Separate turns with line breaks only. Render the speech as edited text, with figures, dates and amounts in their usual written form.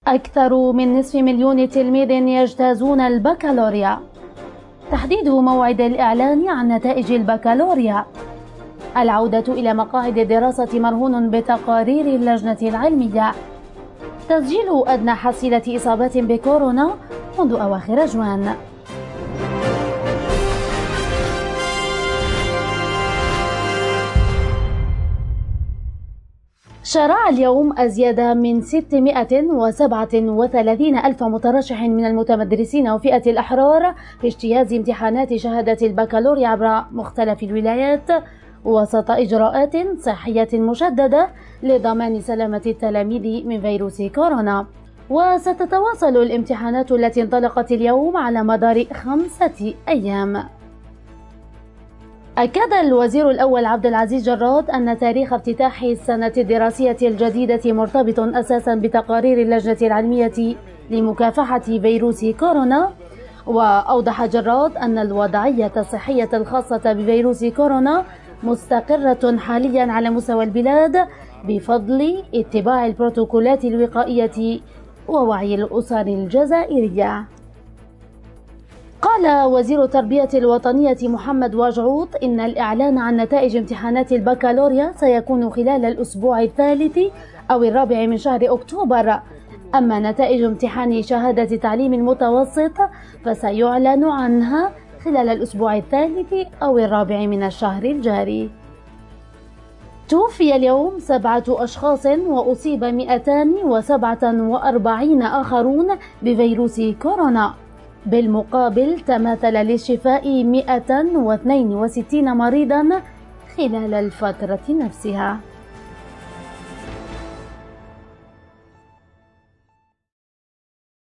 أكثر من نصف مليون تلميذ يجتازون البكالوريا. تحديد موعد الإعلان عن نتائج البكالوريا. العودة إلى مقاعد الدراسة مرهون بتقارير اللجنة العلمية. تسجيل أدنى حصيلة إصابات بكورونا منذ أواخر جوان. شرع اليوم أزيد من 637 ألف مترشح من المتمدرسين وفئة الأحرار في اجتياز امتحانات شهادة البكالوريا عبر مختلف الولايات وسط إجراءات صحية مشددة لضمان سلامة التلاميذ من فيروس كورونا. وستتواصل الامتحانات التي انطلقت اليوم على مدار 5 أيام. أكد الوزير الأول عبد العزيز جراد أن تاريخ افتتاح السنة الدراسية الجديدة مرتبط أساسا بتقارير اللجنة العلمية لمكافحة فيروس كورونا. وأوضح جراد أن الوضعية الصحية الخاصة بفيروس كورونا مستقرة حاليا على مستوى البلاد بفضل اتباع البروتوكولات الوقائية ووعي الأسر الجزائرية. قال وزير التربية الوطنية محمد واجعوط إن الإعلان عن نتائج امتحانات البكالوريا سيكون خلال الأسبوع الثالث أو الرابع من شهر أكتوبر. أما نتائج امتحان شهادة تعليم المتوسط فسيعلن عنها خلال الأسبوع الثالث أو الرابع من الشهر الجاري. توفي اليوم 7 أشخاص وأصيب 247 آخرون بفيروس كورونا. بالمقابل تماثل للشفاء 162 مريضا خلال الفترة نفسها.